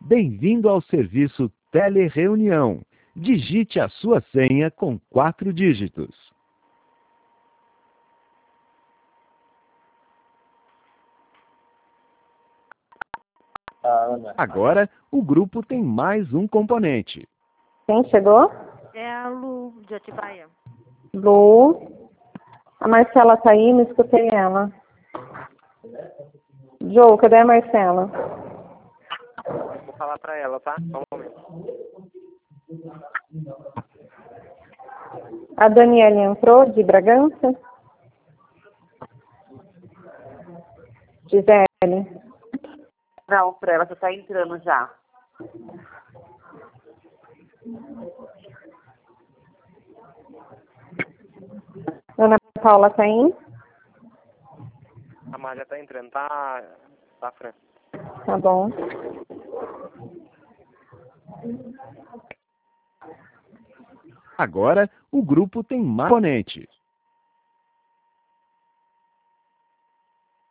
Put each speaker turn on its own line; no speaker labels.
Bem-vindo ao serviço Telereunião. Digite a sua senha com 4 dígitos. Agora, o grupo tem mais um componente.
Quem chegou?
É a Lu, de Atibaia.
Lu. A Marcela tá aí, não escutei ela. Joe, cadê a Marcela?
Vou falar pra ela, tá? Só um momento.
A Daniela entrou, de Bragança? Gisele.
Não, pra ela já tá entrando já.
Ana Paula tá aí?
A Mar já tá entrando, tá, Fran?
Tá bom.
Agora, o grupo tem mais componentes.